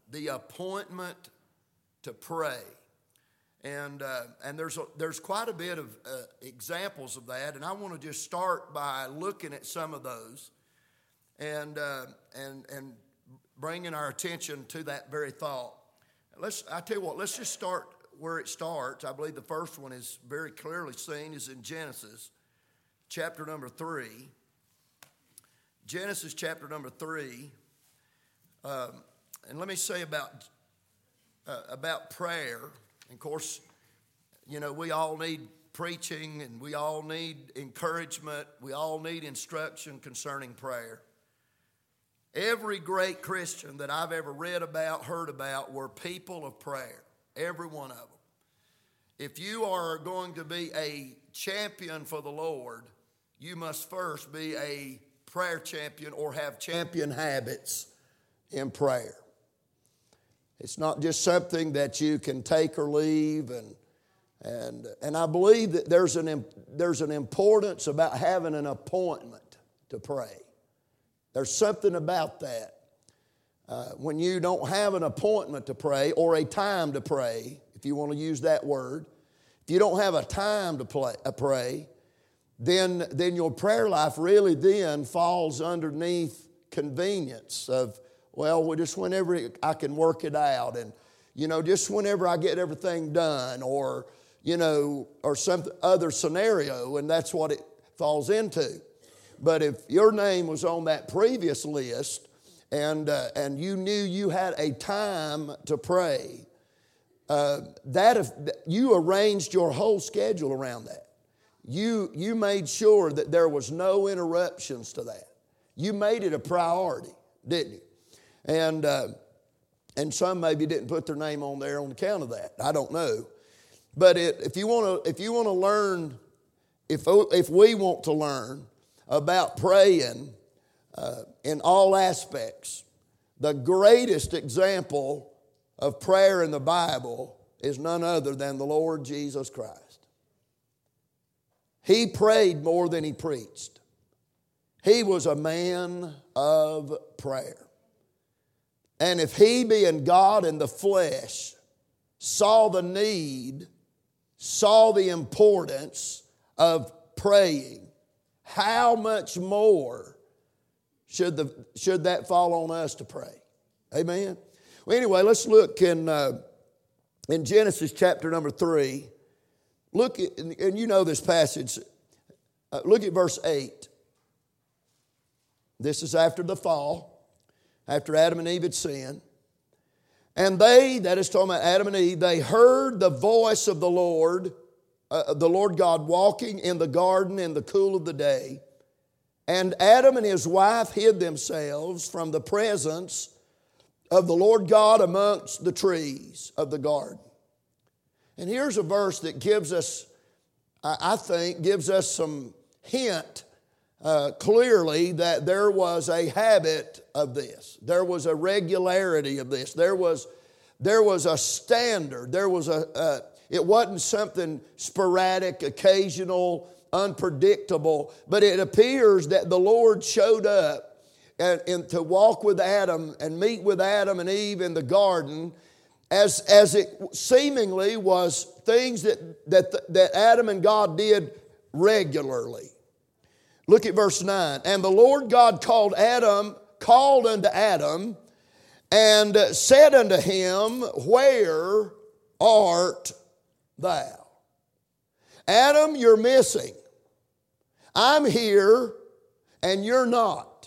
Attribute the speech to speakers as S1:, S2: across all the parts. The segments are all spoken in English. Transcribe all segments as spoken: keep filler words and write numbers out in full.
S1: the appointment to pray. And uh, and there's a, there's quite a bit of uh, examples of that, and I want to just start by looking at some of those, and uh, and and bringing our attention to that very thought. Let's I tell you what, let's just start where it starts. I believe the first one is very clearly seen is in Genesis, chapter number three. Genesis chapter number three, um, and let me say about uh, about prayer. Of course, you know, we all need preaching and we all need encouragement. We all need instruction concerning prayer. Every great Christian that I've ever read about, heard about, were people of prayer. Every one of them. If you are going to be a champion for the Lord, you must first be a prayer champion or have champion habits in prayer. It's not just something that you can take or leave, and and and I believe that there's an there's an importance about having an appointment to pray. There's something about that. Uh, when you don't have an appointment to pray or a time to pray, if you want to use that word, if you don't have a time to play, uh, pray, then then your prayer life really then falls underneath convenience of, well, well, just whenever I can work it out, and, you know, just whenever I get everything done, or, you know, or some other scenario, and that's what it falls into. But if your name was on that previous list, and uh, and you knew you had a time to pray, uh, that if you arranged your whole schedule around that, you you made sure that there was no interruptions to that. You made it a priority, didn't you? And uh, and some maybe didn't put their name on there on account of that. I don't know. But it, if you want to, if you want to learn, if if we want to learn about praying uh, in all aspects, the greatest example of prayer in the Bible is none other than the Lord Jesus Christ. He prayed more than he preached. He was a man of prayer. And if he, being God in the flesh, saw the need, saw the importance of praying, how much more should the should that fall on us to pray? Amen? Well, anyway, let's look in, uh, in Genesis chapter number three. Look at, and you know this passage. Uh, look at verse eight. This is after the fall. After Adam and Eve had sinned. And they, that is talking about Adam and Eve, they heard the voice of the Lord, uh, the Lord God walking in the garden in the cool of the day. And Adam and his wife hid themselves from the presence of the Lord God amongst the trees of the garden. And here's a verse that gives us, I think, gives us some hint Uh, clearly that there was a habit of this. There was a regularity of this. There was, there was a standard. There was a, uh, it wasn't something sporadic, occasional, unpredictable, but it appears that the Lord showed up and, and to walk with Adam and meet with Adam and Eve in the garden as, as it seemingly was things that, that, that Adam and God did regularly. Look at verse nine. And the Lord God called Adam, called unto Adam, and said unto him, Where art thou? Adam, you're missing. I'm here, and you're not.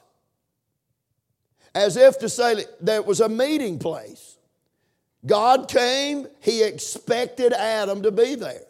S1: As if to say that there was a meeting place. God came, he expected Adam to be there.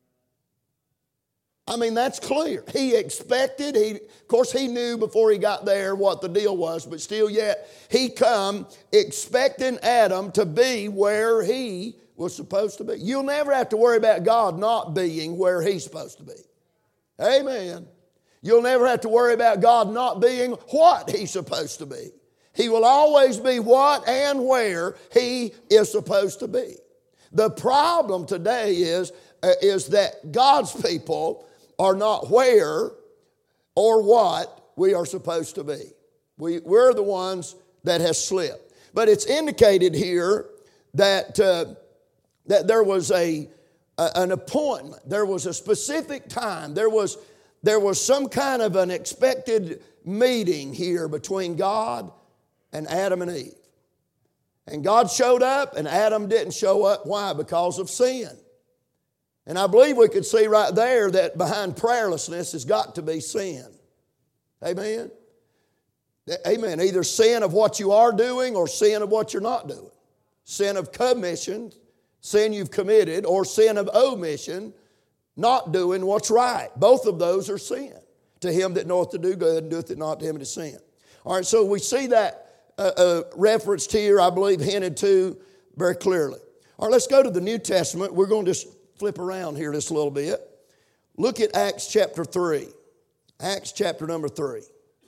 S1: I mean, that's clear. He expected, he, of course he knew before he got there what the deal was, but still yet, he come expecting Adam to be where he was supposed to be. You'll never have to worry about God not being where he's supposed to be. Amen. You'll never have to worry about God not being what he's supposed to be. He will always be what and where he is supposed to be. The problem today is, uh, is that God's people are not where or what we are supposed to be. We, we're the ones that has slipped. But it's indicated here that, uh, that there was a, a, an appointment. There was a specific time. There was, there was some kind of an expected meeting here between God and Adam and Eve. And God showed up and Adam didn't show up. Why? Because of sin. And I believe we could see right there that behind prayerlessness has got to be sin. Amen? Amen. Either sin of what you are doing or sin of what you're not doing. Sin of commission, sin you've committed, or sin of omission, not doing what's right. Both of those are sin. To him that knoweth to do good and doeth it not, to him it is sin. All right, so we see that uh, uh, referenced here, I believe, hinted to very clearly. All right, let's go to the New Testament. We're going to just flip around here just a little bit. Look at Acts chapter three. Acts chapter number three.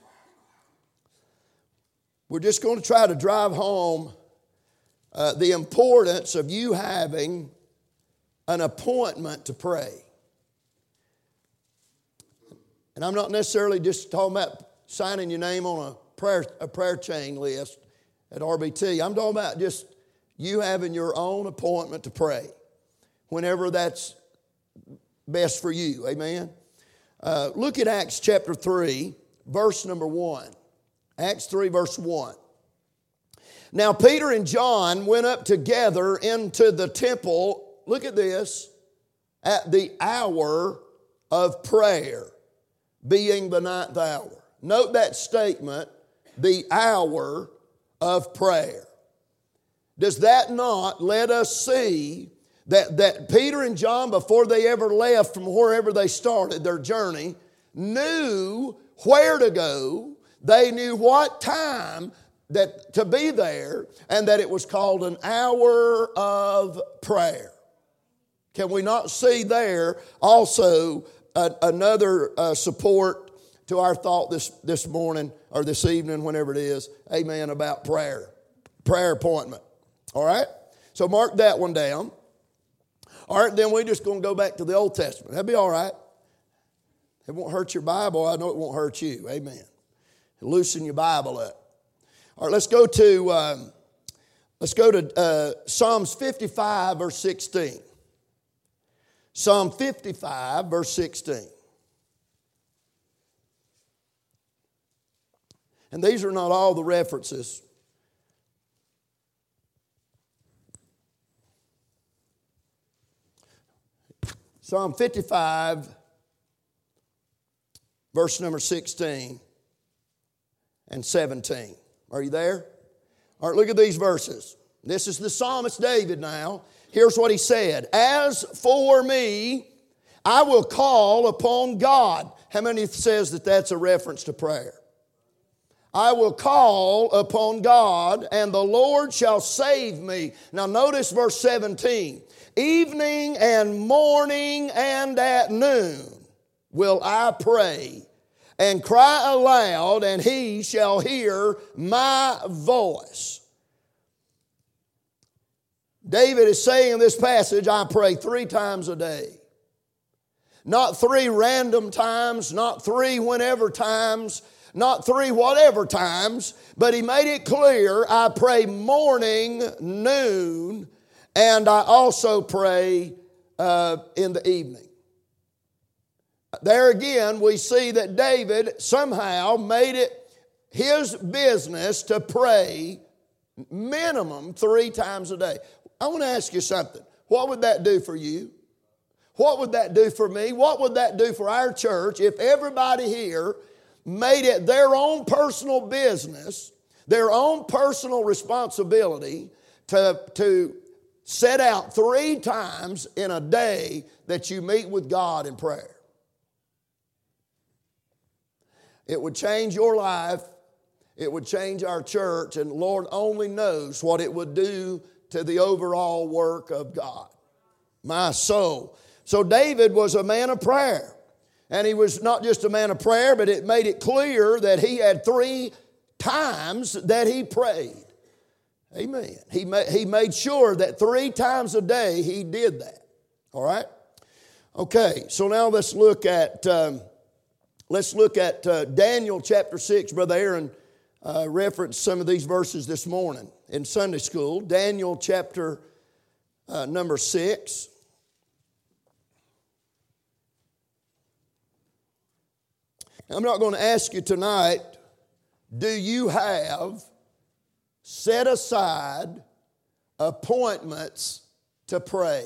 S1: We're just going to try to drive home uh, the importance of you having an appointment to pray. And I'm not necessarily just talking about signing your name on a prayer, a prayer chain list at R B T. I'm talking about just you having your own appointment to pray whenever that's best for you. Amen? Uh, look at Acts chapter three, verse number one. Acts three, verse one. Now Peter and John went up together into the temple, look at this, at the hour of prayer, being the ninth hour. Note that statement, the hour of prayer. Does that not let us see that, that Peter and John, before they ever left from wherever they started their journey, knew where to go, they knew what time that to be there, and that it was called an hour of prayer. Can we not see there also a, another uh, support to our thought this, this morning or this evening, whenever it is, amen, about prayer, prayer appointment. All right? So mark that one down. All right, then we're just going to go back to the Old Testament. That'd be all right. It won't hurt your Bible. I know it won't hurt you. Amen. Loosen your Bible up. All right, let's go to um, let's go to uh, Psalms fifty-five, verse sixteen. Psalm fifty-five, verse sixteen. And these are not all the references. Psalm fifty-five, verse number sixteen and seventeen. Are you there? All right, look at these verses. This is the psalmist David now. Here's what he said. As for me, I will call upon God. How many says that that's a reference to prayer? I will call upon God, and the Lord shall save me. Now notice verse seventeen. Evening and morning and at noon will I pray and cry aloud, and he shall hear my voice. David is saying in this passage, I pray three times a day. Not three random times, not three whenever times, not three whatever times, but he made it clear, I pray morning, noon, and I also pray uh, in the evening. There again, we see that David somehow made it his business to pray minimum three times a day. I want to ask you something. What would that do for you? What would that do for me? What would that do for our church if everybody here made it their own personal business, their own personal responsibility to, to set out three times in a day that you meet with God in prayer? It would change your life. It would change our church. And Lord only knows what it would do to the overall work of God. My soul. So David was a man of prayer. And he was not just a man of prayer, but it made it clear that he had three times that he prayed. Amen. He made, he made sure that three times a day he did that. All right? Okay, so now let's look at... Um, Let's look at uh, Daniel chapter six. Brother Aaron uh, referenced some of these verses this morning in Sunday school, Daniel chapter uh, number six. I'm not going to ask you tonight, do you have set aside appointments to pray?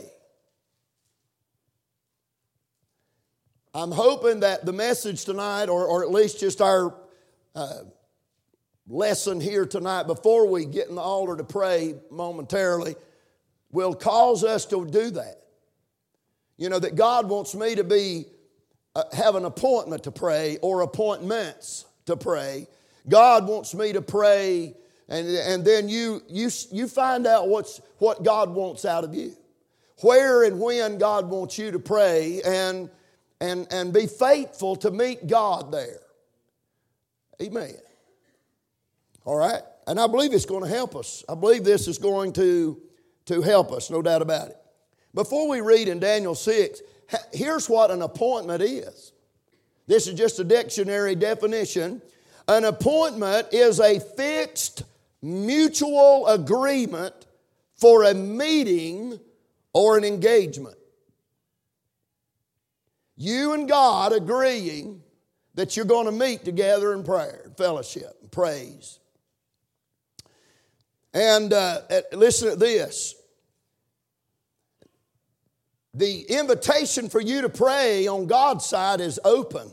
S1: I'm hoping that the message tonight, or, or at least just our uh, lesson here tonight, before we get in the altar to pray momentarily, will cause us to do that. You know, that God wants me to be uh, have an appointment to pray, or appointments to pray. God wants me to pray, and, and then you, you, you find out what's, what God wants out of you. Where and when God wants you to pray, and, and, and be faithful to meet God there. Amen. All right? And I believe it's going to help us. I believe this is going to, to help us, no doubt about it. Before we read in Daniel six, here's what an appointment is. This is just a dictionary definition. An appointment is a fixed mutual agreement for a meeting or an engagement. You and God agreeing that you're going to meet together in prayer, fellowship, and praise. And uh, listen to this. The invitation for you to pray on God's side is open.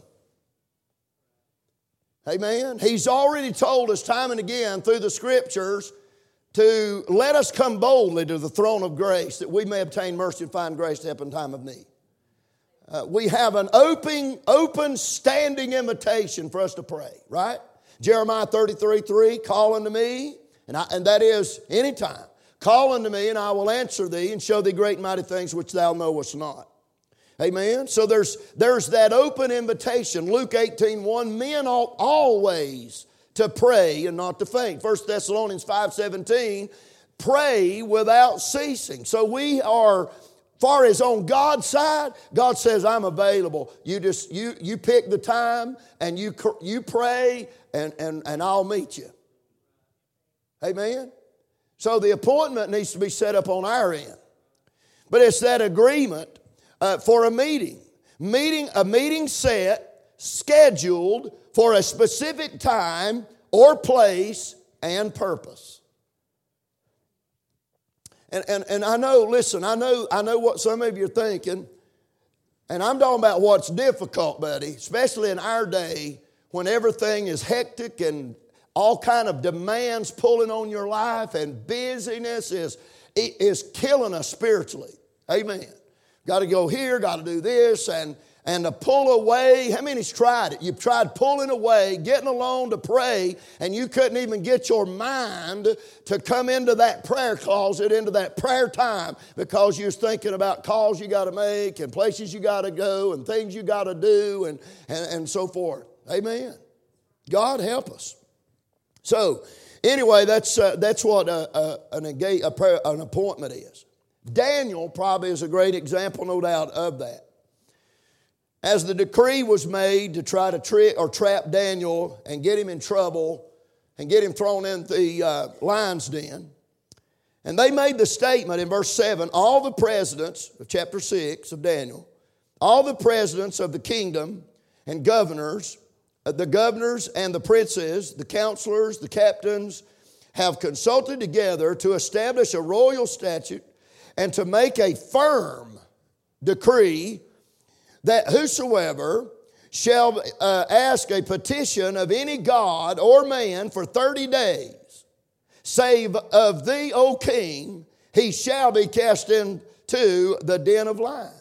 S1: Amen. He's already told us time and again through the Scriptures to let us come boldly to the throne of grace that we may obtain mercy and find grace to help in time of need. Uh, we have an open, open standing invitation for us to pray, right? Jeremiah thirty-three three, call unto me, and, I, and that is anytime. Call unto me, and I will answer thee, and show thee great and mighty things which thou knowest not. Amen? So there's, there's that open invitation. Luke eighteen one, men ought always to pray and not to faint. First Thessalonians five seventeen, pray without ceasing. So we are, far as on God's side, God says, I'm available. You just, you, you pick the time, and you, you pray, and, and, and I'll meet you. Amen? So the appointment needs to be set up on our end. But it's that agreement uh, for a meeting. Meeting, a meeting set, scheduled for a specific time or place and purpose. And, and, and I know, listen, I know, I know what some of you are thinking. And I'm talking about what's difficult, buddy, especially in our day when everything is hectic and all kind of demands pulling on your life, and busyness is, is killing us spiritually. Amen. Got to go here, got to do this, and, and to pull away. How many's tried it? You've tried pulling away, getting alone to pray, and you couldn't even get your mind to come into that prayer closet, into that prayer time, because you was thinking about calls you got to make, and places you got to go, and things you got to do, and, and, and so forth. Amen. God help us. So, anyway, that's uh, that's what a, a, an, a prayer, an appointment is. Daniel probably is a great example, no doubt, of that. As the decree was made to try to trick or trap Daniel and get him in trouble and get him thrown in the uh, lion's den, and they made the statement in verse seven, all the presidents of chapter six of Daniel, all the presidents of the kingdom and governors, the governors and the princes, the counselors, the captains, have consulted together to establish a royal statute and to make a firm decree that whosoever shall uh, ask a petition of any god or man for thirty days, save of thee, O king, he shall be cast into the den of lions.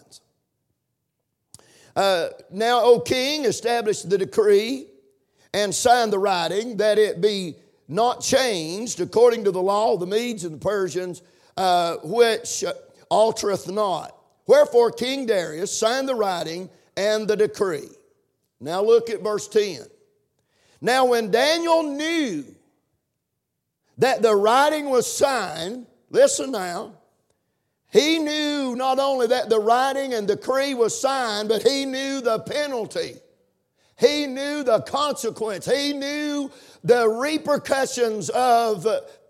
S1: Uh, now, O king, establish the decree and sign the writing that it be not changed according to the law of the Medes and the Persians, uh, which altereth not. Wherefore King Darius signed the writing and the decree. Now look at verse ten. Now when Daniel knew that the writing was signed, listen now, he knew not only that the writing and decree was signed, but he knew the penalty. He knew the consequence. He knew the repercussions of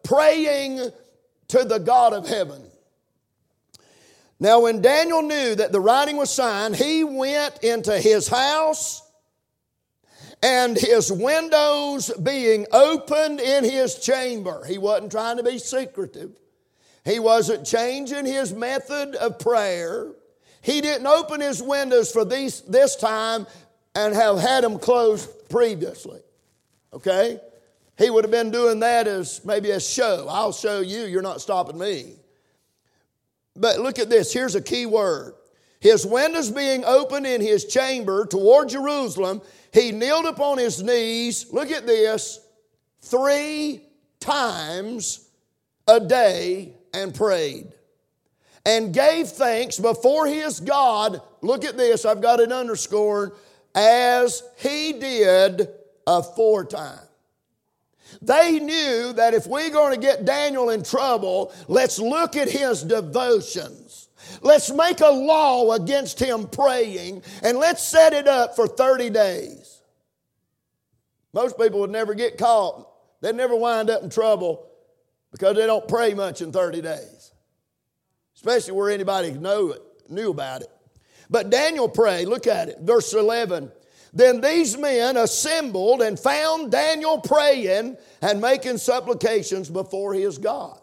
S1: praying to the God of heaven. Now, when Daniel knew that the writing was signed, he went into his house, and his windows being opened in his chamber. He wasn't trying to be secretive. He wasn't changing his method of prayer. He didn't open his windows for these, this time and have had them closed previously. Okay? He would have been doing that as maybe a show. I'll show you, you're not stopping me. But look at this. Here's a key word. His windows being opened in his chamber toward Jerusalem, he kneeled upon his knees, look at this, three times a day and prayed. And gave thanks before his God, look at this, I've got it underscored, as he did aforetime. They knew that if we're going to get Daniel in trouble, let's look at his devotions. Let's make a law against him praying, and let's set it up for thirty days. Most people would never get caught. They'd never wind up in trouble because they don't pray much in thirty days, especially where anybody know it, knew about it. But Daniel prayed. Look at it, verse eleven. Then these men assembled and found Daniel praying and making supplications before his God.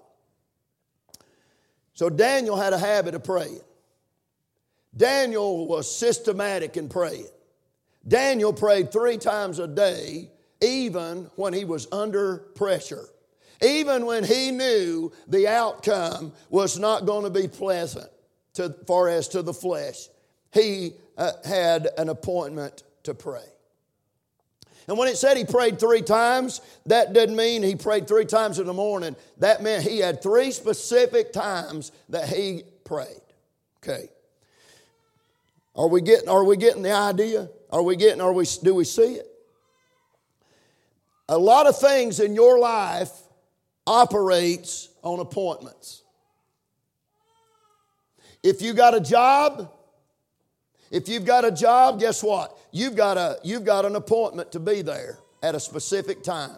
S1: So Daniel had a habit of praying. Daniel was systematic in praying. Daniel prayed three times a day, even when he was under pressure. Even when he knew the outcome was not going to be pleasant to, far as to the flesh. He uh, had an appointment to pray. And when it said he prayed three times, that didn't mean he prayed three times in the morning. That meant he had three specific times that he prayed. Okay. Are we getting, are we getting the idea? Are we getting, are we, do we see it? A lot of things in your life operates on appointments. If you got a job, if you've got a job, guess what? You've got a you've got an appointment to be there at a specific time.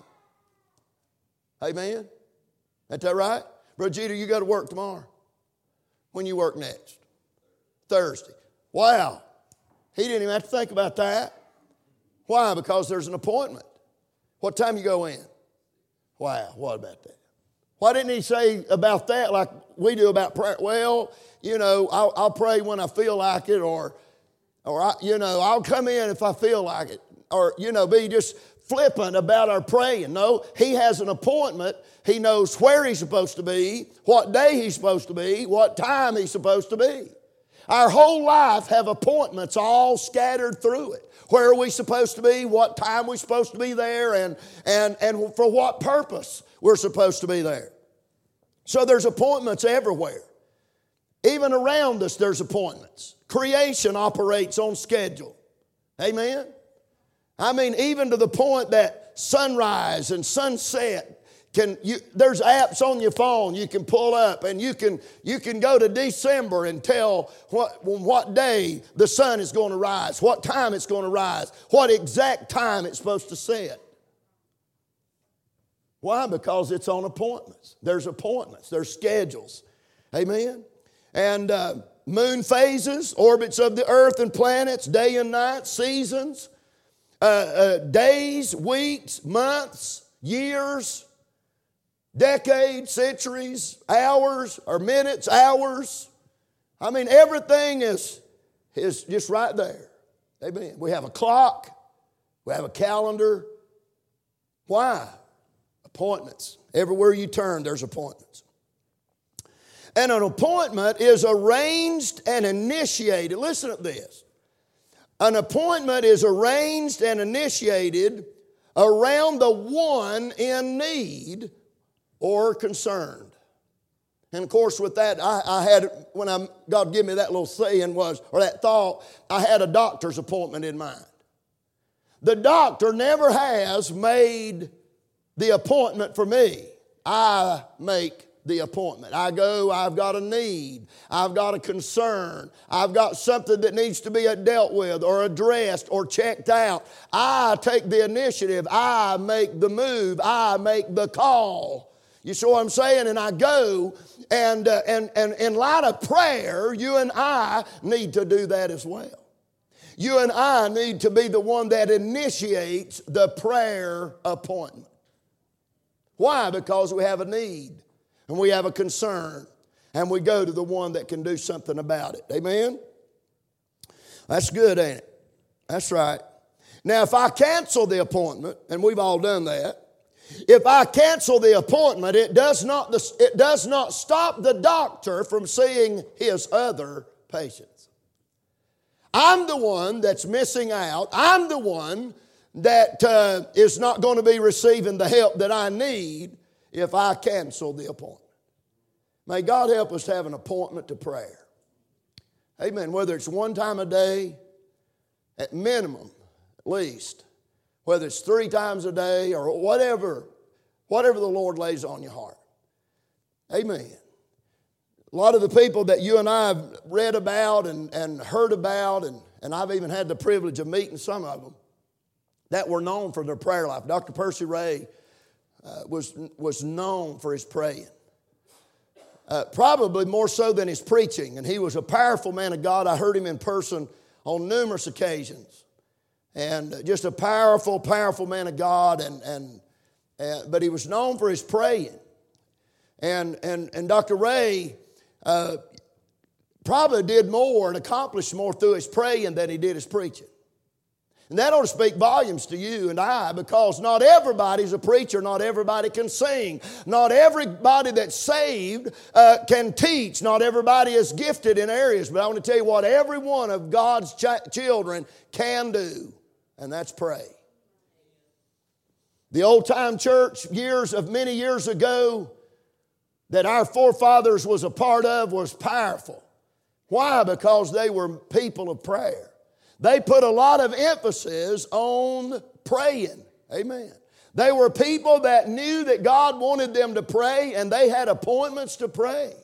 S1: Amen? Ain't that right? Brother Jeter, you got to work tomorrow. When you work next? Thursday. Wow. He didn't even have to think about that. Why? Because there's an appointment. What time you go in? Wow, what about that? Why didn't he say about that like we do about prayer? Well, you know, I'll, I'll pray when I feel like it, or Or, I, you know, I'll come in if I feel like it. Or, you know, be just flippant about our praying. No, he has an appointment. He knows where he's supposed to be, what day he's supposed to be, what time he's supposed to be. Our whole life have appointments all scattered through it. Where are we supposed to be, what time we're supposed to be there, and, and, and for what purpose we're supposed to be there. So there's appointments everywhere. Even around us there's appointments. Creation operates on schedule. Amen? I mean, even to the point that sunrise and sunset, can you, there's apps on your phone you can pull up, and you can you can go to December and tell what, what day the sun is going to rise, what time it's going to rise, what exact time it's supposed to set. Why? Because it's on appointments. There's appointments. There's schedules. Amen? And uh, moon phases, orbits of the earth and planets, day and night, seasons, uh, uh, days, weeks, months, years, decades, centuries, hours, or minutes, hours. I mean, everything is, is just right there. Amen. We have a clock. We have a calendar. Why? Appointments. Everywhere you turn, there's appointments. And an appointment is arranged and initiated. Listen to this. An appointment is arranged and initiated around the one in need or concerned. And of course, with that, I, I had, when I, God gave me that little saying was, or that thought, I had a doctor's appointment in mind. The doctor never has made the appointment for me. I make the appointment. I go, I've got a need. I've got a concern. I've got something that needs to be dealt with or addressed or checked out. I take the initiative. I make the move. I make the call. You see what I'm saying? And I go, and, uh, and, and in light of prayer, you and I need to do that as well. You and I need to be the one that initiates the prayer appointment. Why? Because we have a need, and we have a concern, and we go to the one that can do something about it. Amen? That's good, ain't it? That's right. Now, if I cancel the appointment, and we've all done that, if I cancel the appointment, it does not, it does not stop the doctor from seeing his other patients. I'm the one that's missing out. I'm the one that uh, is not going to be receiving the help that I need if I cancel the appointment. May God help us to have an appointment to prayer. Amen. Whether it's one time a day, at minimum, at least, whether it's three times a day or whatever, whatever the Lord lays on your heart. Amen. A lot of the people that you and I have read about and, and heard about, and, and I've even had the privilege of meeting some of them, that were known for their prayer life. Doctor Percy Ray uh, was, was known for his praying. Uh, probably more so than his preaching. And he was a powerful man of God. I heard him in person on numerous occasions. And just a powerful, powerful man of God. And, and, and but he was known for his praying. And, and, and Doctor Ray uh, probably did more and accomplished more through his praying than he did his preaching. And that ought to speak volumes to you and I, because not everybody's a preacher. Not everybody can sing. Not everybody that's saved uh, can teach. Not everybody is gifted in areas. But I want to tell you what every one of God's ch- children can do, and that's pray. The old-time church years of many years ago that our forefathers was a part of was powerful. Why? Because they were people of prayer. They put a lot of emphasis on praying. Amen. They were people that knew that God wanted them to pray, and they had appointments to pray.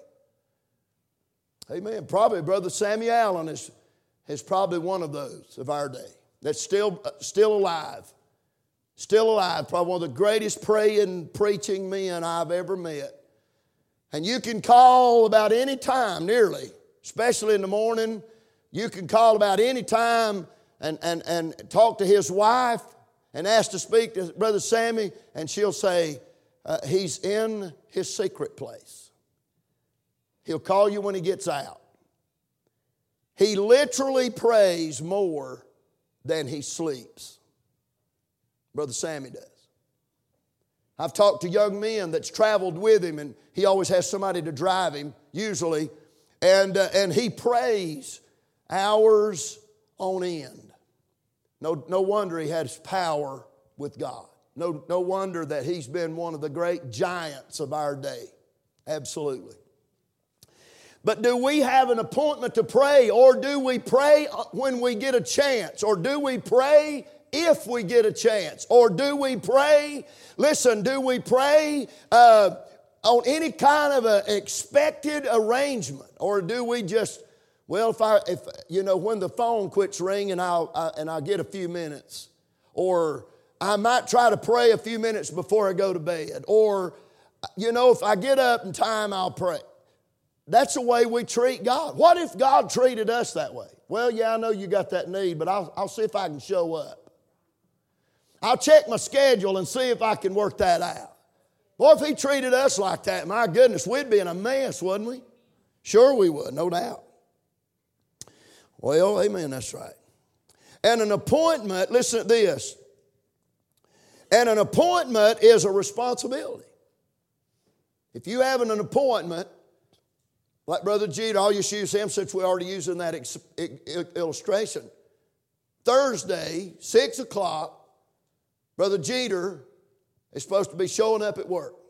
S1: Amen. Probably Brother Samuel Allen is, is probably one of those of our day that's still, still alive. Still alive. Probably one of the greatest praying, preaching men I've ever met. And you can call about any time, nearly, especially in the morning. You can call about any time and, and, and talk to his wife and ask to speak to Brother Sammy, and she'll say, uh, he's in his secret place. He'll call you when he gets out. He literally prays more than he sleeps. Brother Sammy does. I've talked to young men that's traveled with him, and he always has somebody to drive him, usually, and, uh, and he prays hours on end. No, no wonder he has power with God. No, no wonder that he's been one of the great giants of our day. Absolutely. But do we have an appointment to pray, or do we pray when we get a chance? Or do we pray if we get a chance? Or do we pray, listen, do we pray uh, on any kind of an expected arrangement? Or do we just, well, if I, if you know, when the phone quits ringing, I'll I, and I'll get a few minutes, or I might try to pray a few minutes before I go to bed, or you know, if I get up in time, I'll pray. That's the way we treat God. What if God treated us that way? Well, yeah, I know you got that need, but I'll I'll see if I can show up. I'll check my schedule and see if I can work that out. Well, if He treated us like that, my goodness, we'd be in a mess, wouldn't we? Sure we would, no doubt. Well, amen, that's right. And an appointment, listen to this. And an appointment is a responsibility. If you have an appointment, like Brother Jeter, I'll just use him since we're already using that ex- illustration. Thursday, six o'clock, Brother Jeter is supposed to be showing up at work.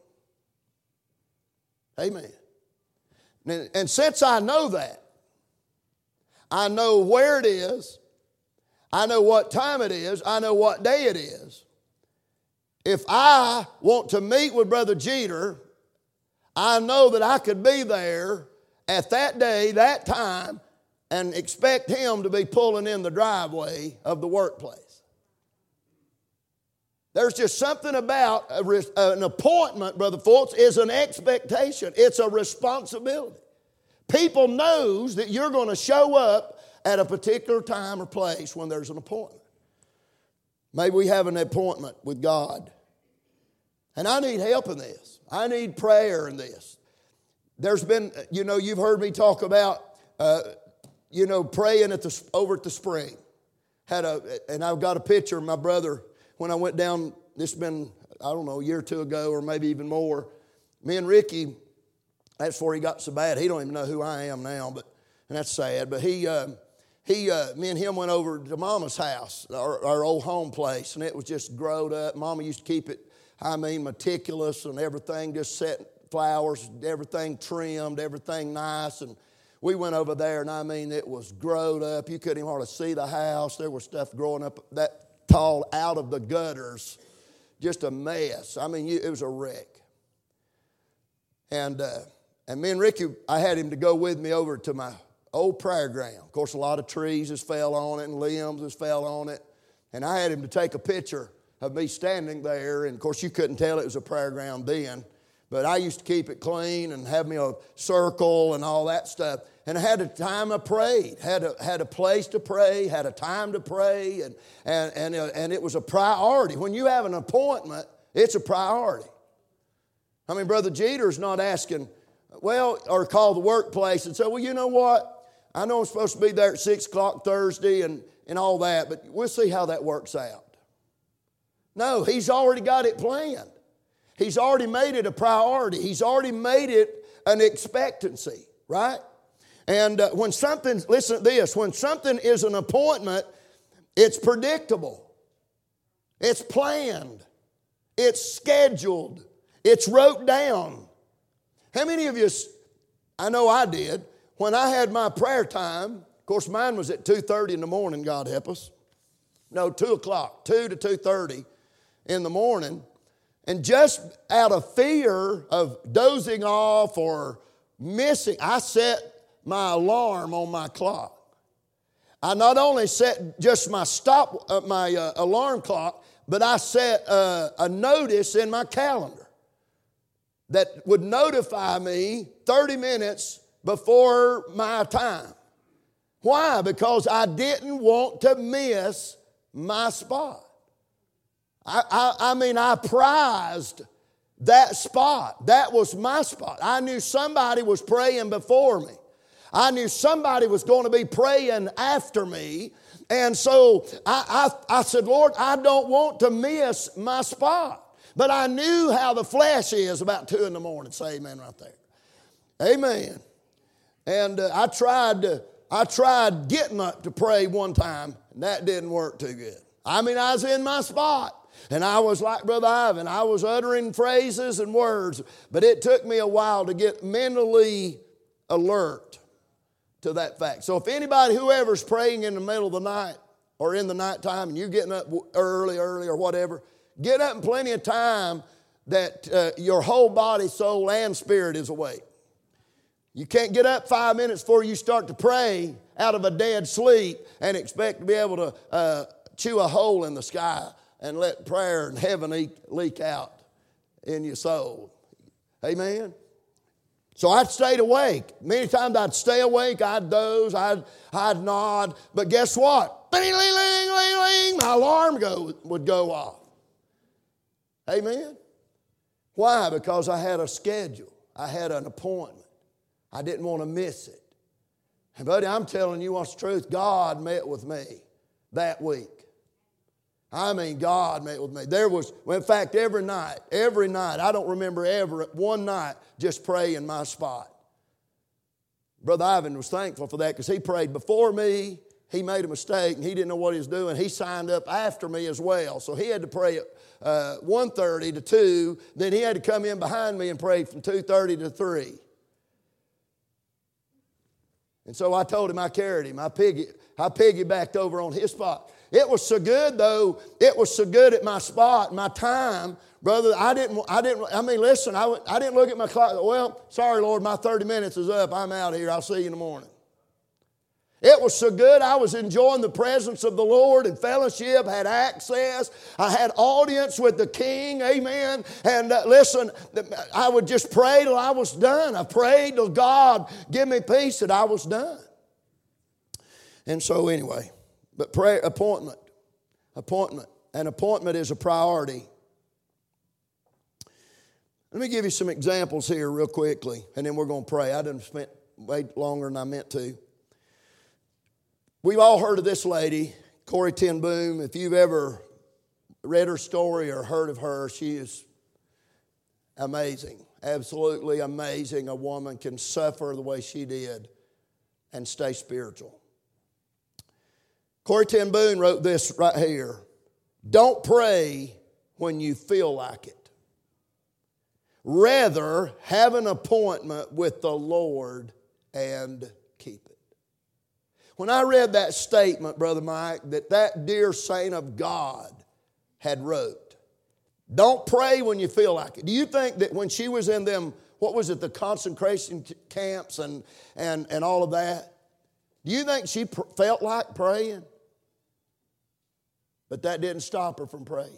S1: Amen. And, and since I know that, I know where it is, I know what time it is, I know what day it is. If I want to meet with Brother Jeter, I know that I could be there at that day, that time, and expect him to be pulling in the driveway of the workplace. There's just something about a, an appointment, Brother Fultz, is an expectation. It's a responsibility. People knows that you're going to show up at a particular time or place when there's an appointment. Maybe we have an appointment with God. And I need help in this. I need prayer in this. There's been, you know, you've heard me talk about, uh, you know, praying at the over at the spring. Had a, and I've got a picture of my brother when I went down. This has been, I don't know, a year or two ago, or maybe even more. Me and Ricky, that's before he got so bad. He don't even know who I am now, but and that's sad. But he, uh, he, uh, me and him went over to Mama's house, our, our old home place, and it was just growed up. Mama used to keep it, I mean, meticulous and everything, just set flowers, everything trimmed, everything nice. And we went over there, and I mean, it was growed up. You couldn't even hardly see the house. There was stuff growing up that tall out of the gutters, just a mess. I mean, it was a wreck. And uh, and me and Ricky, I had him to go with me over to my old prayer ground. Of course, a lot of trees just fell on it and limbs just fell on it. And I had him to take a picture of me standing there. And, of course, you couldn't tell it was a prayer ground then. But I used to keep it clean and have me a circle and all that stuff. And I had a time I prayed, had a, had a place to pray, had a time to pray, and, and, and, uh, and it was a priority. When you have an appointment, it's a priority. I mean, Brother Jeter's not asking, well, or call the workplace and say, well, you know what? I know I'm supposed to be there at six o'clock Thursday and, and all that, but we'll see how that works out. No, he's already got it planned. He's already made it a priority. He's already made it an expectancy, right? And uh, when something, listen to this, when something is an appointment, it's predictable. It's planned. It's scheduled. It's wrote down. How many of you, I know I did, when I had my prayer time, of course mine was at two thirty in the morning, God help us. No, two o'clock, two to two thirty in the morning. And just out of fear of dozing off or missing, I set my alarm on my clock. I not only set just my stop, uh, my uh, alarm clock, but I set uh, a notice in my calendar that would notify me thirty minutes before my time. Why? Because I didn't want to miss my spot. I, I, I mean, I prized that spot. That was my spot. I knew somebody was praying before me. I knew somebody was going to be praying after me. And so I, I, I said, Lord, I don't want to miss my spot. But I knew how the flesh is about two in the morning. Say amen right there. Amen. And uh, I tried to, I tried getting up to pray one time, and that didn't work too good. I mean, I was in my spot. And I was like Brother Ivan. I was uttering phrases and words. But it took me a while to get mentally alert to that fact. So if anybody, whoever's praying in the middle of the night or in the nighttime and you're getting up early, early or whatever, get up in plenty of time that uh, your whole body, soul, and spirit is awake. You can't get up five minutes before you start to pray out of a dead sleep and expect to be able to uh, chew a hole in the sky and let prayer and heaven leak, leak out in your soul. Amen? So I stayed awake. Many times I'd stay awake, I'd doze, I'd, I'd nod. But guess what? My alarm go, would go off. Amen? Why? Because I had a schedule. I had an appointment. I didn't want to miss it. And buddy, I'm telling you what's the truth. God met with me that week. I mean, God met with me. There was, well, in fact, every night, every night, I don't remember ever one night just praying my spot. Brother Ivan was thankful for that because he prayed before me. He made a mistake and he didn't know what he was doing. He signed up after me as well. So he had to pray at uh, one thirty to two. Then he had to come in behind me and pray from two thirty to three. And so I told him I carried him. I, piggy, I piggybacked over on his spot. It was so good, though. It was so good at my spot, my time, brother. I didn't. I didn't. I mean, listen. I, I didn't look at my clock. Well, sorry, Lord, my thirty minutes is up. I'm out of here. I'll see you in the morning. It was so good. I was enjoying the presence of the Lord and fellowship, had access. I had audience with the King, amen. And uh, listen, I would just pray till I was done. I prayed till God give me peace that I was done. And so anyway, but prayer, appointment, appointment. An appointment is a priority. Let me give you some examples here real quickly, and then we're going to pray. I done spent way longer than I meant to. We've all heard of this lady, Corrie ten Boom. If you've ever read her story or heard of her, she is amazing, absolutely amazing. A woman can suffer the way she did and stay spiritual. Corrie ten Boom wrote this right here. Don't pray when you feel like it. Rather, have an appointment with the Lord and keep it. When I read that statement, Brother Mike, that that dear saint of God had wrote, don't pray when you feel like it. Do you think that when she was in them, what was it, the concentration camps and, and, and all of that, do you think she pr- felt like praying? But that didn't stop her from praying.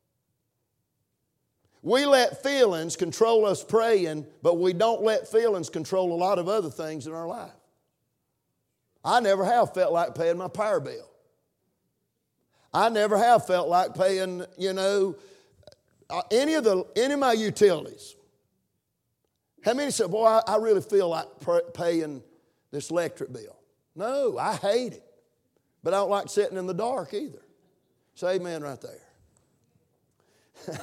S1: We let feelings control us praying, but we don't let feelings control a lot of other things in our life. I never have felt like paying my power bill. I never have felt like paying, you know, any of the any of my utilities. How many said, boy, I, I really feel like paying this electric bill? No, I hate it. But I don't like sitting in the dark either. Say amen right there.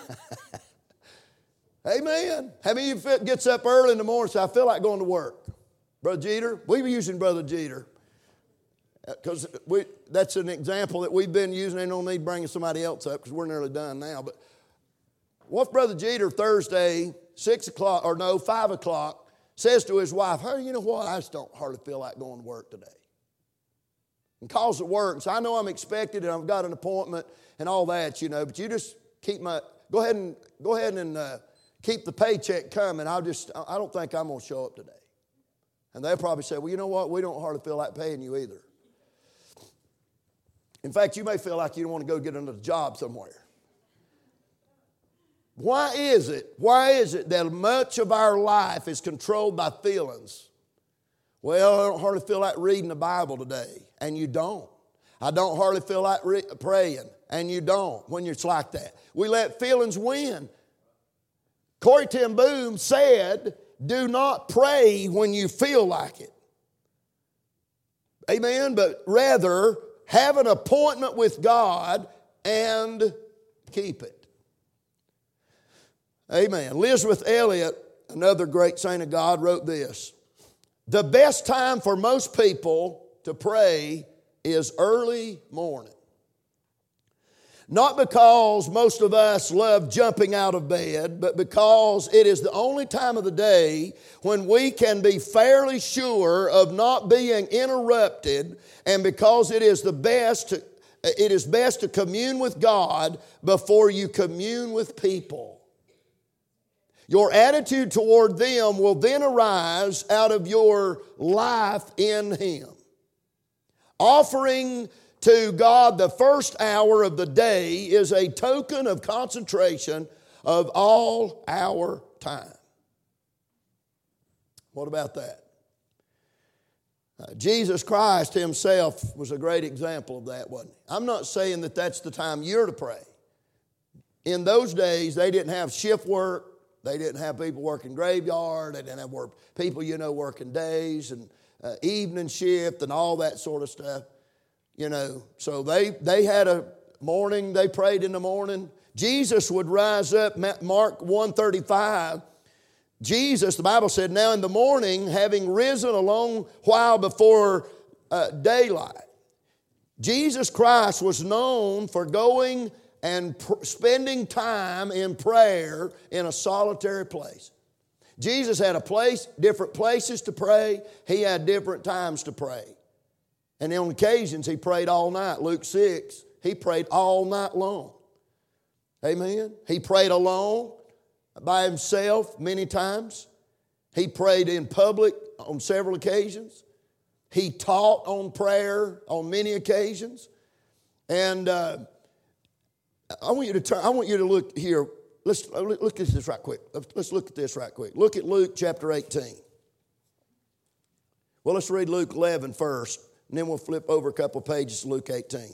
S1: Amen. How many of you gets up early in the morning and says, I feel like going to work? Brother Jeter, we were using Brother Jeter. Because we that's an example that we've been using. Ain't no need bringing somebody else up because we're nearly done now. But what if Brother Jeter Thursday, six o'clock, or no, five o'clock, says to his wife, hey, you know what, I just don't hardly feel like going to work today. And calls it work. And so I know I'm expected and I've got an appointment and all that, you know, but you just keep my, go ahead and, go ahead and uh, keep the paycheck coming. I'll just, I don't think I'm going to show up today. And they'll probably say, well, you know what, we don't hardly feel like paying you either. In fact, you may feel like you don't want to go get another job somewhere. Why is it, why is it that much of our life is controlled by feelings? Well, I don't hardly feel like reading the Bible today, and you don't. I don't hardly feel like re- praying, and you don't when it's like that. We let feelings win. Corrie ten Boom said, do not pray when you feel like it. Amen? But rather, have an appointment with God and keep it. Amen. Elizabeth Elliot, another great saint of God, wrote this. The best time for most people to pray is early morning. Not because most of us love jumping out of bed, but because it is the only time of the day when we can be fairly sure of not being interrupted, and because it is the best to, it is best to commune with God before you commune with people. Your attitude toward them will then arise out of your life in Him. Offering to God the first hour of the day is a token of concentration of all our time. What about that? Uh, Jesus Christ Himself was a great example of that, wasn't He? I'm not saying that that's the time you're to pray. In those days, they didn't have shift work. They didn't have people working graveyard. They didn't have work, people, you know, working days and uh, evening shift and all that sort of stuff. You know, so they, they had a morning, they prayed in the morning. Jesus would rise up, Mark one thirty-five. Jesus, the Bible said, now in the morning, having risen a long while before uh, daylight. Jesus Christ was known for going and pr- spending time in prayer in a solitary place. Jesus had a place, different places to pray. He had different times to pray. And on occasions, He prayed all night. Luke six, He prayed all night long. Amen? He prayed alone, by Himself many times. He prayed in public on several occasions. He taught on prayer on many occasions. And uh, I want you to turn, I want you to look here. Let's look at this right quick. Let's look at this right quick. Look at Luke chapter eighteen. Well, let's read Luke eleven first, and then we'll flip over a couple pages to Luke eighteen.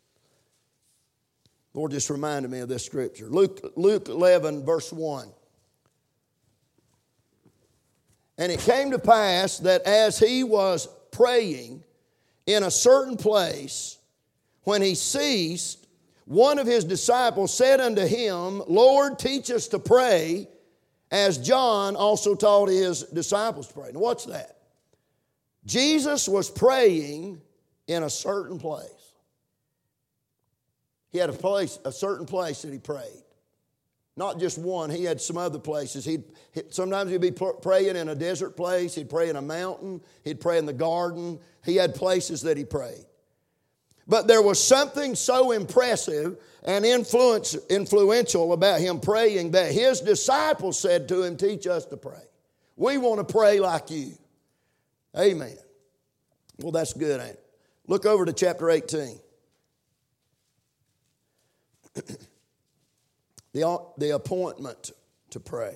S1: Lord just reminded me of this scripture. Luke, Luke eleven, verse one. And it came to pass that as he was praying in a certain place, when he ceased, one of his disciples said unto him, Lord, teach us to pray, as John also taught his disciples to pray. Now, what's that? Jesus was praying in a certain place. He had a place, a certain place that he prayed. Not just one, he had some other places. He'd, sometimes he'd be praying in a desert place. He'd pray in a mountain. He'd pray in the garden. He had places that he prayed. But there was something so impressive and influence, influential about him praying that his disciples said to him, teach us to pray. We want to pray like you. Amen. Well, that's good, ain't it? Look over to chapter eighteen. the, the appointment to pray.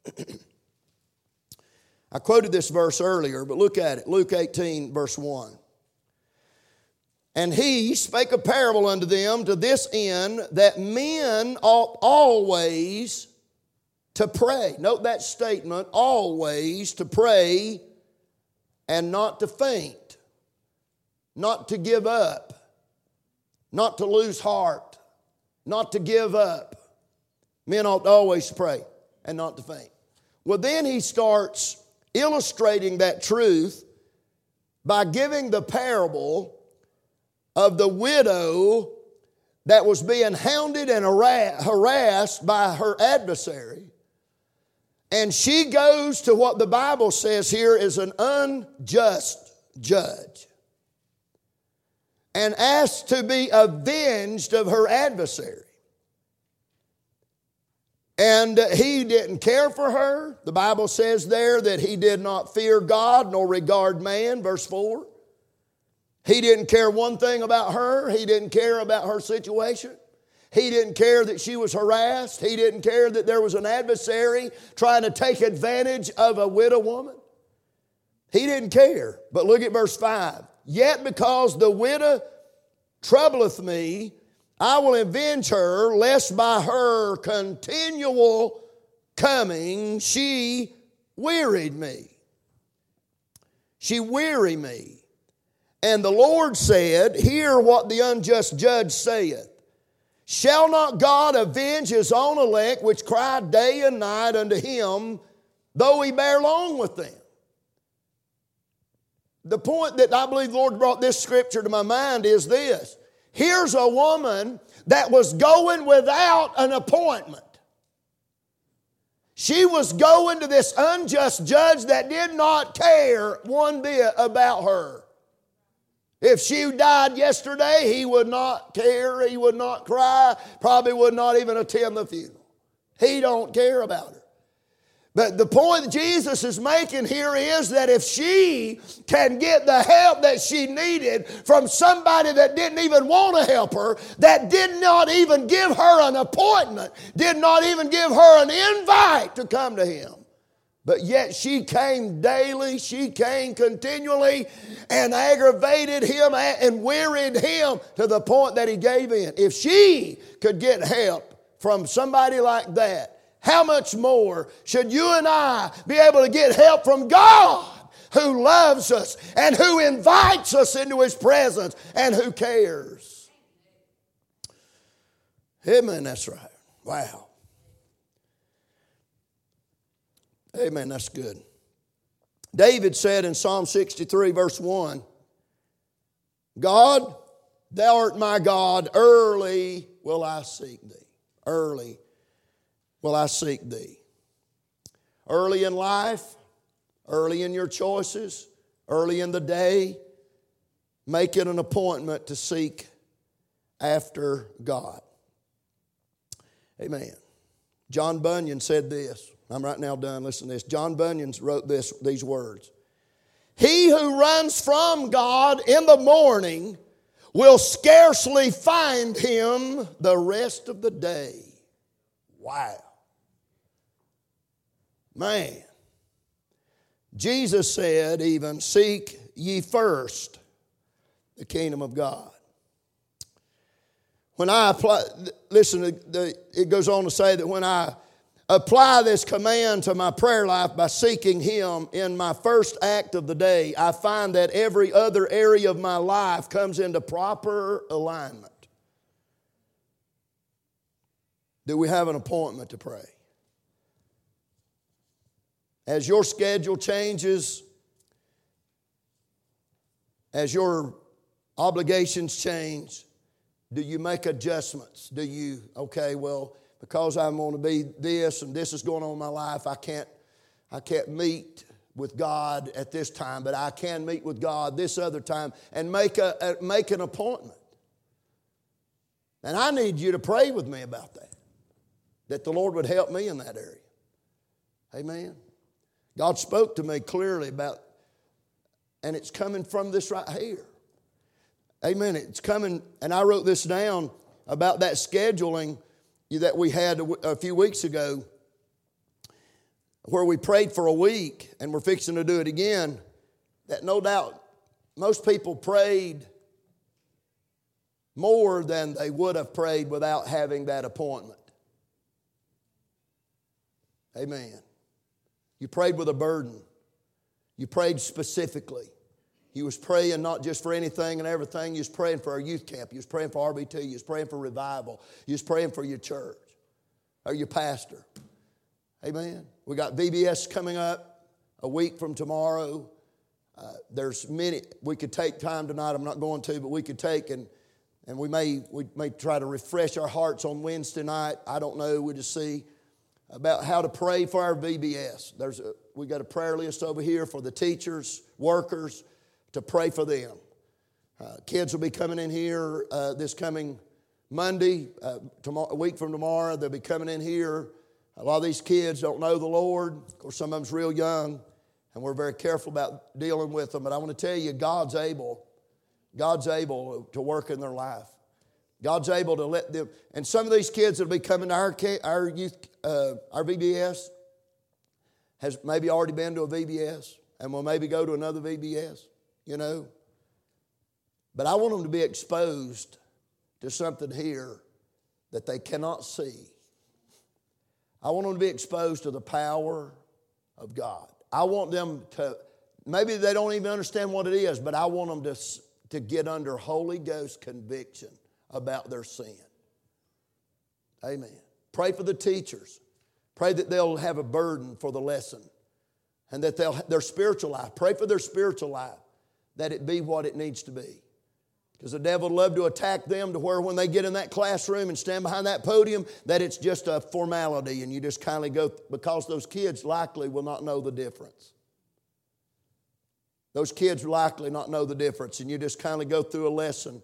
S1: I quoted this verse earlier, but look at it. Luke eighteen, verse one. And he spake a parable unto them to this end, that men ought always to pray. Note that statement, always to pray and not to faint, not to give up, not to lose heart, not to give up. Men ought always to pray and not to faint. Well, then he starts illustrating that truth by giving the parable of the widow that was being hounded and harassed by her adversary. And she goes to what the Bible says here is an unjust judge and asks to be avenged of her adversary. And he didn't care for her. The Bible says there that he did not fear God nor regard man, verse four. He didn't care one thing about her. He didn't care about her situation. He didn't care that she was harassed. He didn't care that there was an adversary trying to take advantage of a widow woman. He didn't care. But look at verse five. Yet because the widow troubleth me, I will avenge her, lest by her continual coming she wearied me. She wearied me. And the Lord said, hear what the unjust judge saith. Shall not God avenge his own elect, which cry day and night unto him, though he bear long with them? The point that I believe the Lord brought this scripture to my mind is this. Here's a woman that was going without an appointment. She was going to this unjust judge that did not care one bit about her. If she died yesterday, he would not care. He would not cry. Probably would not even attend the funeral. He don't care about her. But the point Jesus is making here is that if she can get the help that she needed from somebody that didn't even want to help her, that did not even give her an appointment, did not even give her an invite to come to him, but yet she came daily, she came continually and aggravated him and wearied him to the point that he gave in. If she could get help from somebody like that, how much more should you and I be able to get help from God, who loves us and who invites us into his presence and who cares? Amen, that's right. Wow. Amen, that's good. David said in Psalm sixty-three, verse one, God, thou art my God, early will I seek thee. Early will I seek thee. Early in life, early in your choices, early in the day, make it an appointment to seek after God. Amen. John Bunyan said this. I'm right now done. Listen to this. John Bunyan wrote this, these words. He he who runs from God in the morning will scarcely find him the rest of the day. Wow. Man. Jesus said even, seek ye first the kingdom of God. When I apply, listen, it goes on to say that when I apply this command to my prayer life by seeking Him in my first act of the day, I find that every other area of my life comes into proper alignment. Do we have an appointment to pray? As your schedule changes, as your obligations change, do you make adjustments? Do you, okay, well, because I'm going to be this and this is going on in my life, I can't, I can't meet with God at this time, but I can meet with God this other time and make a, a make an appointment. And I need you to pray with me about that, that the Lord would help me in that area. Amen. God spoke to me clearly about, and it's coming from this right here. Amen. It's coming, and I wrote this down about that scheduling that we had a few weeks ago where we prayed for a week, and we're fixing to do it again. That no doubt most people prayed more than they would have prayed without having that appointment. Amen. You prayed with a burden. You prayed specifically. You was praying not just for anything and everything. You was praying for our youth camp. You was praying for R B T. You was praying for revival. You was praying for your church or your pastor. Amen. We got V B S coming up a week from tomorrow. Uh, there's many. We could take time tonight. I'm not going to, but we could take and and we may we may try to refresh our hearts on Wednesday night. I don't know. We'll just see about how to pray for our V B S. There's a, we got a prayer list over here for the teachers, workers, to pray for them. Uh, kids will be coming in here uh, this coming Monday, uh, tomorrow, a week from tomorrow. They'll be coming in here. A lot of these kids don't know the Lord. Of course, some of them's real young, and we're very careful about dealing with them. But I want to tell you, God's able. God's able to work in their life. God's able to let them. And some of these kids that will be coming to our our youth, uh, our V B S, has maybe already been to a V B S, and will maybe go to another V B S. You know, but I want them to be exposed to something here that they cannot see. I want them to be exposed to the power of God. I want them to, maybe they don't even understand what it is, but I want them to, to get under Holy Ghost conviction about their sin. Amen. Pray for the teachers. Pray that they'll have a burden for the lesson and that they'll their spiritual life. Pray for their spiritual life, that it be what it needs to be. Because the devil would love to attack them to where when they get in that classroom and stand behind that podium, that it's just a formality and you just kind of go, because those kids likely will not know the difference. Those kids likely not know the difference, and you just kind of go through a lesson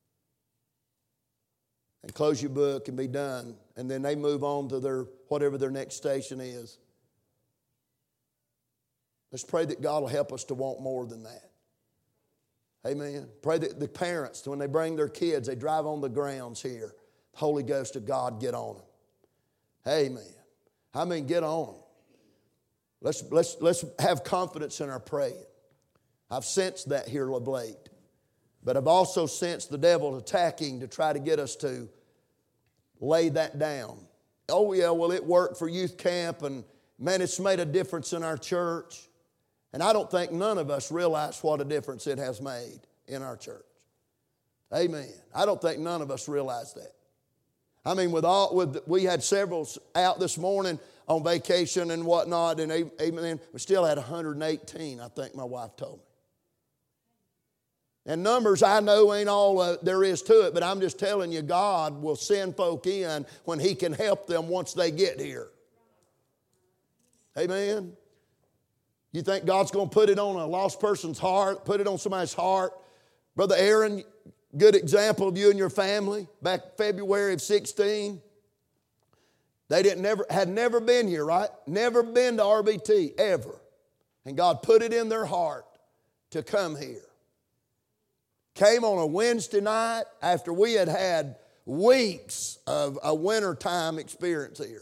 S1: and close your book and be done, and then they move on to their whatever their next station is. Let's pray that God will help us to want more than that. Amen. Pray that the parents, when they bring their kids, they drive on the grounds here. The Holy Ghost of God get on them. Amen. I mean, get on them. Let's, let's, let's have confidence in our praying. I've sensed that here of late. But I've also sensed the devil attacking to try to get us to lay that down. Oh, yeah, well, it worked for youth camp, and man, it's made a difference in our church. And I don't think none of us realize what a difference it has made in our church. Amen. I don't think none of us realize that. I mean, with all, with we had several out this morning on vacation and whatnot, and amen, we still had one hundred eighteen, I think my wife told me. And numbers, I know, ain't all uh, there is to it, but I'm just telling you, God will send folk in when He can help them once they get here. Amen. You think God's going to put it on a lost person's heart, put it on somebody's heart? Brother Aaron, good example of you and your family. Back February of sixteen, they didn't never had never been here, right? Never been to R B T, ever. And God put it in their heart to come here. Came on a Wednesday night after we had had weeks of a wintertime experience here.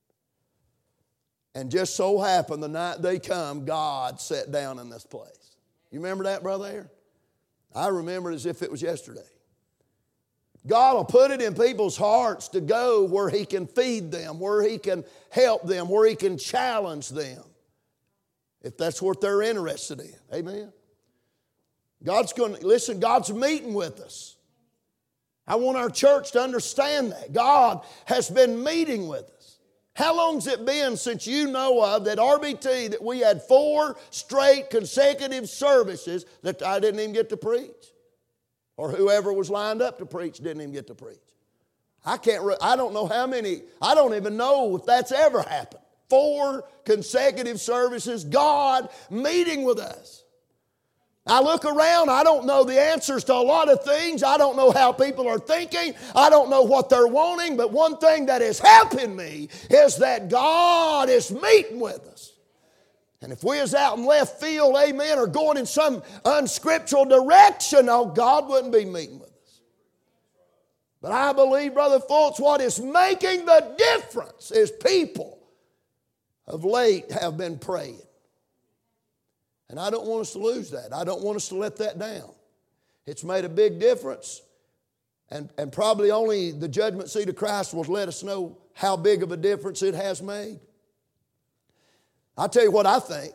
S1: And just so happened the night they come, God sat down in this place. You remember that, Brother Aaron? I remember it as if it was yesterday. God will put it in people's hearts to go where He can feed them, where He can help them, where He can challenge them, if that's what they're interested in. Amen? God's going to, listen, God's meeting with us. I want our church to understand that. God has been meeting with us. How long's it been since you know of that R B T, that we had four straight consecutive services that I didn't even get to preach? Or whoever was lined up to preach didn't even get to preach. I can't, re- I don't know how many, I don't even know if that's ever happened. Four consecutive services, God meeting with us. I look around, I don't know the answers to a lot of things. I don't know how people are thinking. I don't know what they're wanting. But one thing that is helping me is that God is meeting with us. And if we was out in left field, amen, or going in some unscriptural direction, oh, God wouldn't be meeting with us. But I believe, Brother Fultz, what is making the difference is people of late have been praying. And I don't want us to lose that. I don't want us to let that down. It's made a big difference. And, and probably only the judgment seat of Christ will let us know how big of a difference it has made. I'll tell you what I think.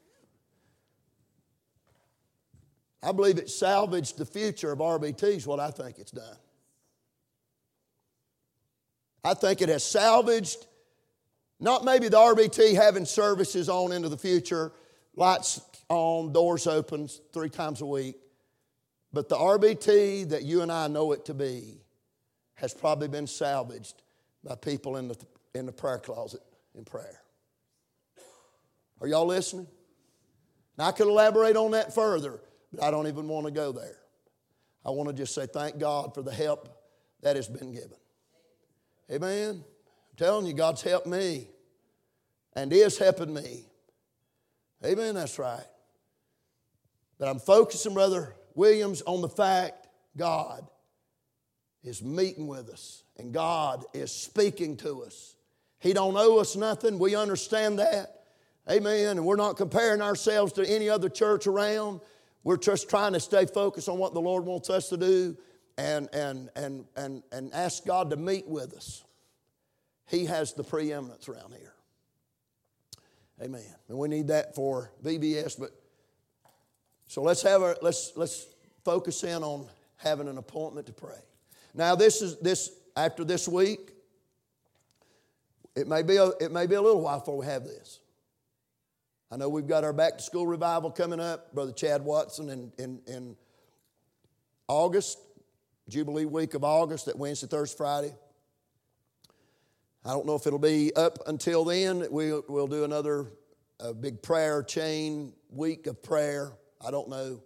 S1: I believe it salvaged the future of R B T is what I think it's done. I think it has salvaged, not maybe the R B T having services on into the future, lights on, doors open three times a week, but the R B T that you and I know it to be has probably been salvaged by people in the, in the prayer closet in prayer. Are y'all listening? Now, I could elaborate on that further, but I don't even want to go there. I want to just say thank God for the help that has been given. Amen? I'm telling you, God's helped me and is helping me. Amen, that's right. But I'm focusing, Brother Williams, on the fact God is meeting with us and God is speaking to us. He don't owe us nothing. We understand that. Amen. And we're not comparing ourselves to any other church around. We're just trying to stay focused on what the Lord wants us to do and, and, and, and, and ask God to meet with us. He has the preeminence around here. Amen. And we need that for V B S. But so let's have our, let's let's focus in on having an appointment to pray. Now this is this after this week. It may be a, it may be a little while before we have this. I know we've got our back to school revival coming up, Brother Chad Watson, in, in, in August, Jubilee week of August, that Wednesday, Thursday, Friday. I don't know if it'll be up until then. We, we'll do another a big prayer chain week of prayer. I don't know.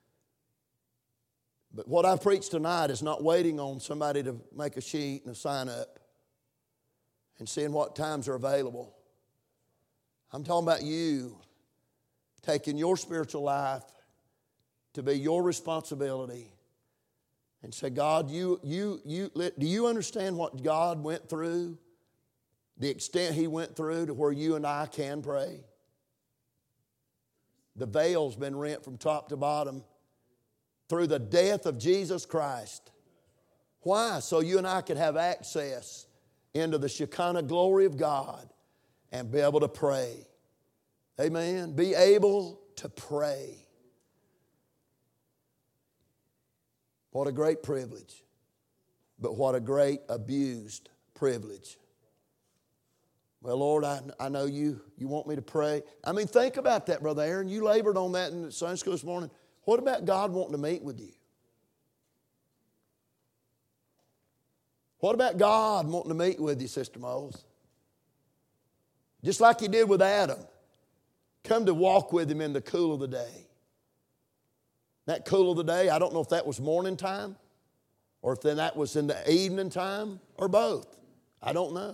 S1: But what I preach tonight is not waiting on somebody to make a sheet and a sign up and seeing what times are available. I'm talking about you taking your spiritual life to be your responsibility and say, God, you, you, you, do you understand what God went through? The extent He went through to where you and I can pray? The veil's been rent from top to bottom through the death of Jesus Christ. Why? So you and I could have access into the Shekinah glory of God and be able to pray. Amen. Be able to pray. What a great privilege. But what a great abused privilege. Well, Lord, I, I know you, you want me to pray. I mean, think about that, Brother Aaron. You labored on that in Sunday school this morning. What about God wanting to meet with you? What about God wanting to meet with you, Sister Moles? Just like He did with Adam. Come to walk with Him in the cool of the day. That cool of the day, I don't know if that was morning time or if then that was in the evening time or both. I don't know.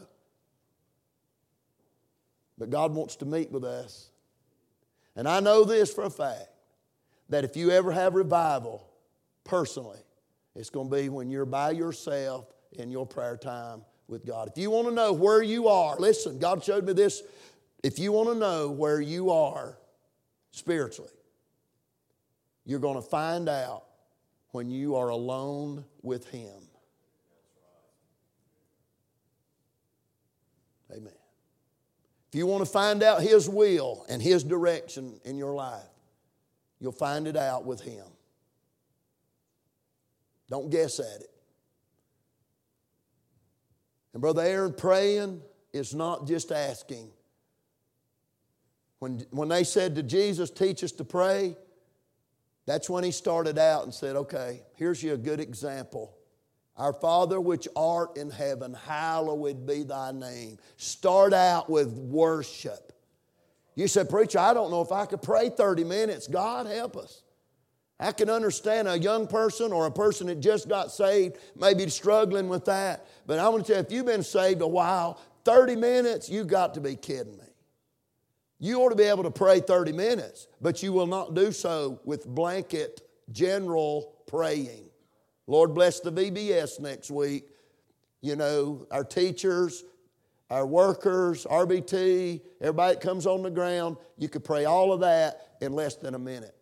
S1: But God wants to meet with us. And I know this for a fact. that if you ever have revival, personally, it's going to be when you're by yourself in your prayer time with God. If you want to know where you are, listen, God showed me this. If you want to know where you are spiritually, you're going to find out when you are alone with Him. Amen. If you want to find out His will and His direction in your life, you'll find it out with Him. Don't guess at it. And Brother Aaron, praying is not just asking. When, when they said to Jesus, teach us to pray, that's when He started out and said, okay, here's you a good example. Our Father which art in heaven, hallowed be Thy name. Start out with worship. You said, preacher, I don't know if I could pray thirty minutes. God help us. I can understand a young person or a person that just got saved maybe struggling with that. But I want to tell you, if you've been saved a while, thirty minutes, you got to be kidding me. You ought to be able to pray thirty minutes, but you will not do so with blanket, general praying. Lord bless the V B S next week. You know, our teachers, our workers, R B T, everybody that comes on the ground, you could pray all of that in less than a minute.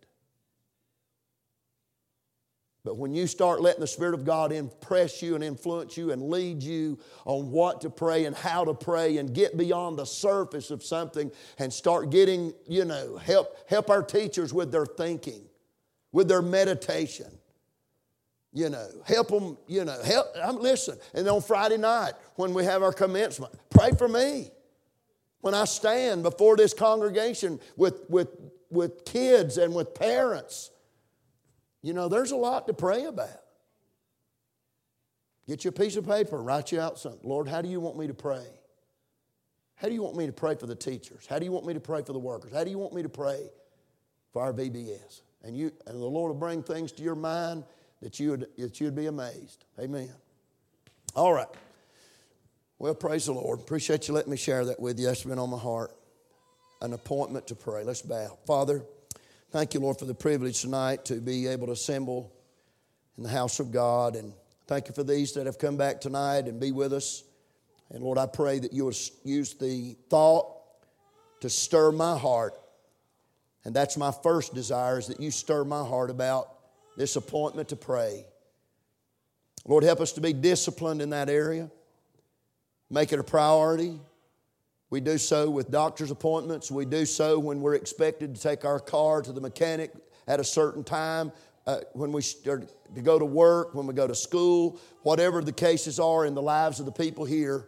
S1: But when you start letting the Spirit of God impress you and influence you and lead you on what to pray and how to pray and get beyond the surface of something and start getting, you know, help, help our teachers with their thinking, with their meditation. You know, help them, you know, help, um, listen. And on Friday night when we have our commencement, pray for me. When I stand before this congregation with, with, with kids and with parents, you know, there's a lot to pray about. Get you a piece of paper, write you out something. Lord, how do you want me to pray? How do you want me to pray for the teachers? How do you want me to pray for the workers? How do you want me to pray for our V B S? And you, and the Lord will bring things to your mind that you would, that you'd be amazed. Amen. All right. Well, praise the Lord. Appreciate you letting me share that with you. That's been on my heart. An appointment to pray. Let's bow. Father, thank you, Lord, for the privilege tonight to be able to assemble in the house of God. And thank you for these that have come back tonight and be with us. And Lord, I pray that you will use the thought to stir my heart. And that's my first desire, is that you stir my heart about this appointment to pray. Lord, help us to be disciplined in that area. Make it a priority. We do so with doctor's appointments. We do so when we're expected to take our car to the mechanic at a certain time, uh, when we start to go to work, when we go to school, whatever the cases are in the lives of the people here.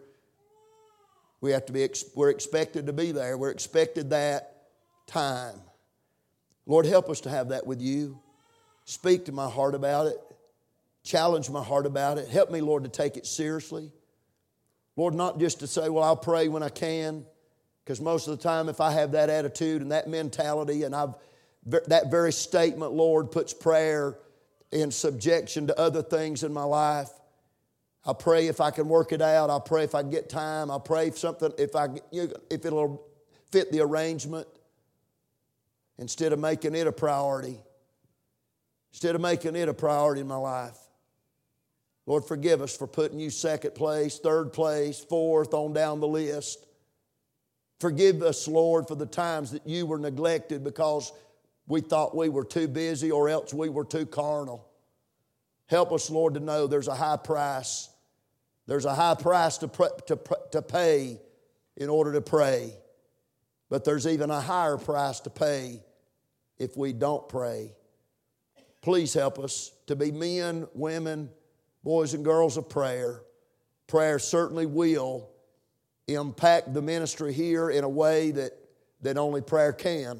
S1: We have to be, we're expected to be there. We're expected that time. Lord, help us to have that with you. Speak to my heart about it. Challenge my heart about it. Help me, Lord, to take it seriously. Lord, not just to say, well, I'll pray when I can, because most of the time if I have that attitude and that mentality, and I've that very statement, Lord, puts prayer in subjection to other things in my life. I'll pray if I can work it out. I'll pray if I can get time. I'll pray if something, if I, if it'll fit the arrangement, instead of making it a priority. Instead of making it a priority in my life. Lord, forgive us for putting you second place, third place, fourth on down the list. Forgive us, Lord, for the times that you were neglected because we thought we were too busy or else we were too carnal. Help us, Lord, to know there's a high price. There's a high price to, to, to pay in order to pray. But there's even a higher price to pay if we don't pray. Please help us to be men, women, boys and girls of prayer. Prayer certainly will impact the ministry here in a way that, that only prayer can.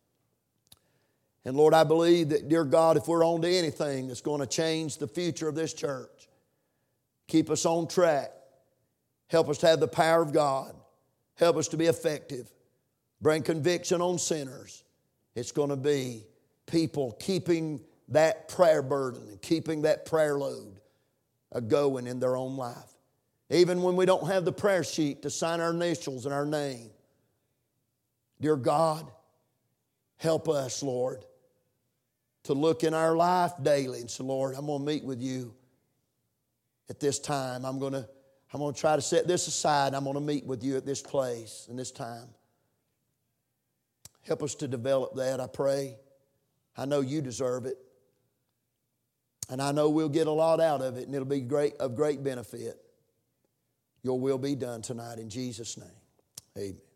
S1: And Lord, I believe that, dear God, if we're on to anything that's going to change the future of this church, keep us on track. Help us to have the power of God. Help us to be effective. Bring conviction on sinners. It's going to be people keeping that prayer burden and keeping that prayer load a-going in their own life. Even when we don't have the prayer sheet to sign our initials and our name. Dear God, help us, Lord, to look in our life daily and say, Lord, I'm going to meet with you at this time. I'm going to, I'm going to try to set this aside. I'm going to meet with you at this place and this time. Help us to develop that, I pray. I know you deserve it. And I know we'll get a lot out of it, and it'll be great, of great benefit. Your will be done tonight in Jesus' name. Amen.